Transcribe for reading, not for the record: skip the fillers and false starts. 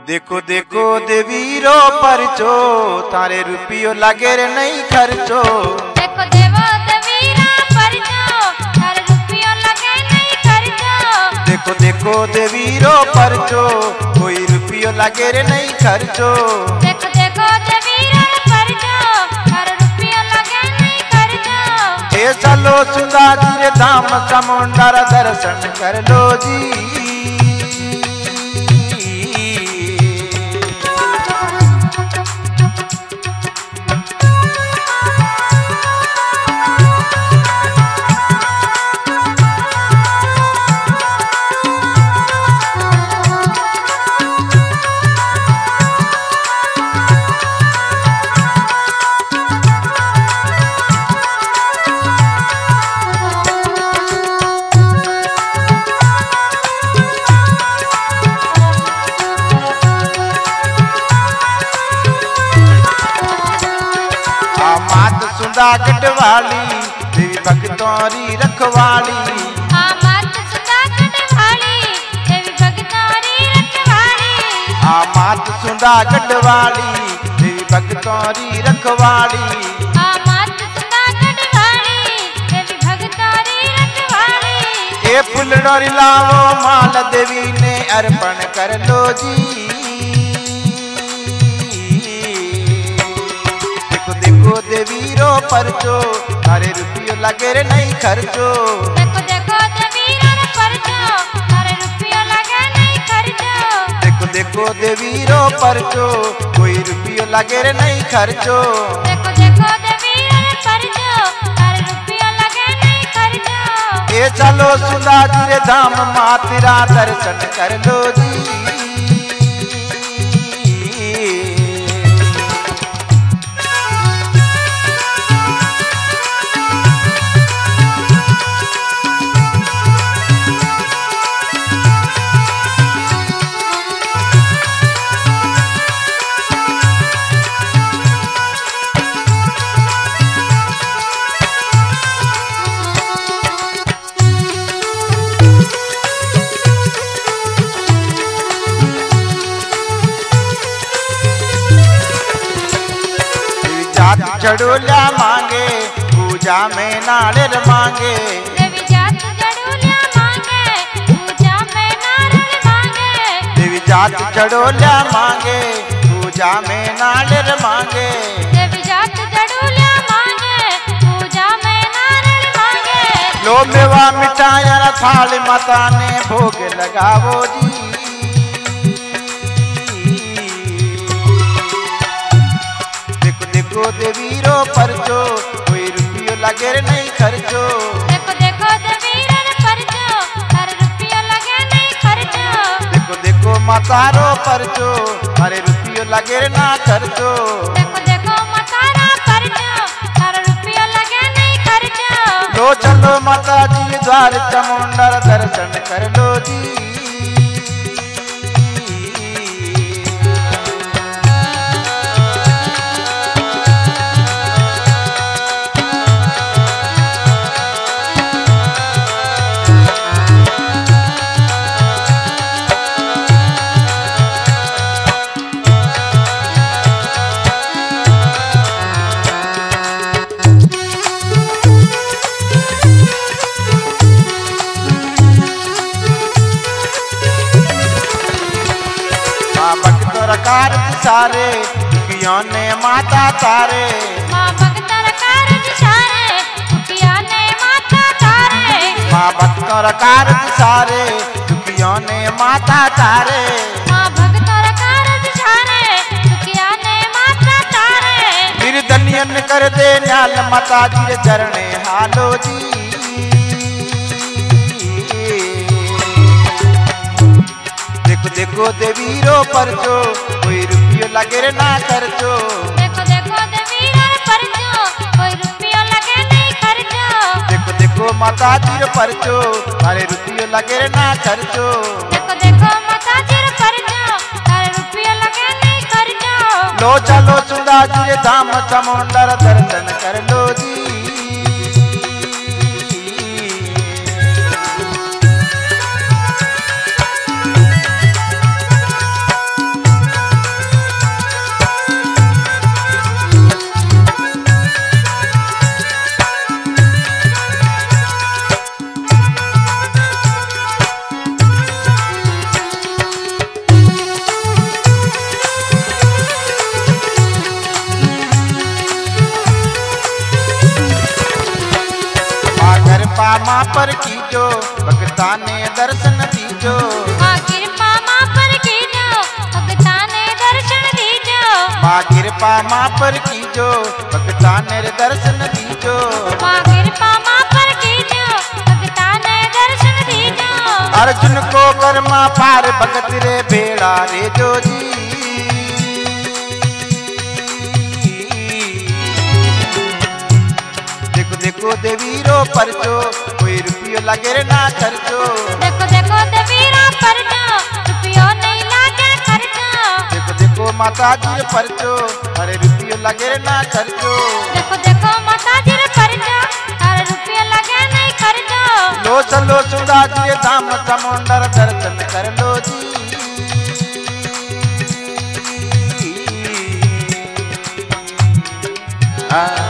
देखो देखो देवीरो परचो तारे रुपियो लागे रे नहीं खर्चो। देखो देवो देवीरा परचो तारे रुपियो लागे नहीं खर्चो। देखो देखो देवीरो परचो कोई रुपियो लागे रे नहीं खर्चो। देखो देखो देवीरा परचो तारे रुपियो लागे नहीं खर्चो। ए चलो सुधा जी रे धाम चामुंडारा दर्शन कर लो जी। मात सुधा गढ़वाली देवी भगतौरी रखवाली। मात सुधा गढ़वाली देवी भगतौरी रखवाली। मात सुधा गढ़वाली देवी भगतौरी रखवाली। मात सुधा गढ़वाली देवी भगतौरी रखवाली। ए फुलडोरी लावो माल देवी ने अर्पण कर लो जी। देखो देवीरो परचो तारे रुपियो लागे रे नहीं खर्चो। देखो देखो देवीरा परचो तारे रुपियो लागे नहीं खर्चो। देखो देखो देवीरो परचो कोई रुपियो लागे रे नहीं खर्चो। देखो देखो देवीरा परचो तारे रुपियो लागे नहीं खर्चो। ए चलो सुधा जी रे धाम मातिरा दर्शन कर लो जी। चढ़ोलिया मांगे पूजा में नारियल मांगे। देवी जात चढ़ोलिया मांगे पूजा में नारियल मांगे। देवी जात चढ़ोलिया मांगे पूजा में नारियल मांगे। देवी जात चढ़ोलिया मांगे पूजा में नारियल मांगे। लो मेवा मिठाइयां थाली माता ने भोग लगावो जी। देखो देवीरो परचो कोई रुपियो लागे रे नहीं खर्चो। देखो देखो देवीरा परचो तारे रुपियो लागे नहीं खर्चो। देखो देखो मातारो परचो तारे रुपियो लागे रे ना खर्चो। देखो देखो मातारा परचो तारे रुपियो लागे नहीं खर्चो। लो चलो माता जी द्वार चामुंडारा दर्शन कर लो जी। कारज सारे दुखियों ने माता तारे। माँ भक्तर कारज सारे दुखियों ने माता तारे। माँ भक्तर कारज सारे दुखियों ने माता तारे। माँ भक्तर कारज सारे दुखियों ने माता तारे। निर्धनियन कर दे न्याल माता जी रे चरणे हालो जी। देखो देखो देवीरो परचो कोई रुपियो लागे रे ना खर्चो। देखो देखो देवीरा परचो कोई रुपियो लागे नहीं खर्चो। देखो देखो माता जी रे परचो तारे रुपियो लागे रे ना खर्चो। देखो देखो माता जी परचो तारे रुपियो लागे नहीं खर्चो। लो चलो सुधा जी रे धाम चामुंडारा दर्शन कर लो जी। माँ पर कीजो भगता ने दर्शन दीजो। माँ कृपा माँ पर कीजो भगता ने दर्शन दीजो। माँ कृपा माँ पर कीजो भगता ने दर्शन दीजो। माँ कृपा माँ पर कीजो भगता ने दर्शन दीजो। अर्जुन को कर्मा पार भगत रे बेड़ा रे जो जी। देखो देखो देवीरो परचो कोई रुपयो लगे रे ना खर्चो। देखो देखो देवीरा परचो रुपयो नहीं लागे खर्चो। देखो देखो माता जी रे परचो अरे रुपयो लगे रे ना खर्चो। देखो देखो माता जी रे परचो अरे रुपयो लगे नहीं खर्चो। लो चलो सुधा जी रे धाम समुंदर दर्शन कर लो जी। आ